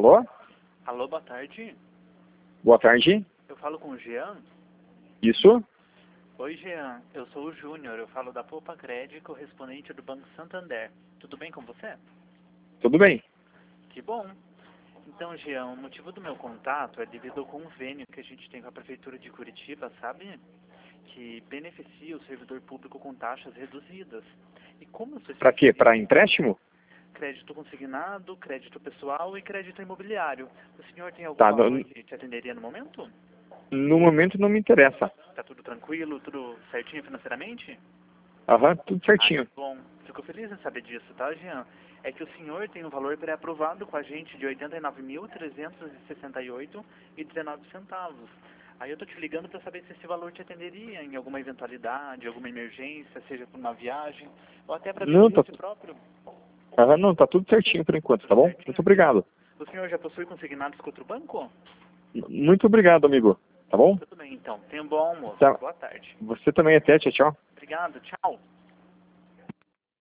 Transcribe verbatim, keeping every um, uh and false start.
Alô? Alô, boa tarde. Boa tarde. Eu falo com o Jean? Isso? Oi, Jean. Eu sou o Júnior. Eu falo da Poupa Cred, correspondente do Banco Santander. Tudo bem com você? Tudo bem. Que bom. Então, Jean, o motivo do meu contato é devido ao convênio que a gente tem com a Prefeitura de Curitiba, sabe? Que beneficia o servidor público com taxas reduzidas. E como eu sou Para quê? Para especialista empréstimo? em crédito consignado, crédito pessoal e crédito imobiliário, o senhor tem algum Tá, valor no, que te atenderia no momento? no momento não me interessa. Tá tudo tranquilo, tudo certinho financeiramente? Aham, tudo Ah, que certinho. bom. Fico feliz em saber disso, tá, Jean? É que o senhor tem um valor pré-aprovado com a gente de oitenta e nove mil trezentos e sessenta e oito reais e dezenove centavos. Aí eu tô te ligando para saber se esse valor te atenderia em alguma eventualidade, alguma emergência, seja por uma viagem, ou até para Não, tá, benefício próprio. aham, não, tá tudo certinho por enquanto, tá Tudo bom? certinho, Muito Jean? obrigado. O senhor já possui consignados com outro banco? M- Muito obrigado, amigo. Tá bom? Tudo bem, então. Tenha um bom almoço. Tá. Boa tarde. Você também até, tchau, tchau. Obrigado, tchau.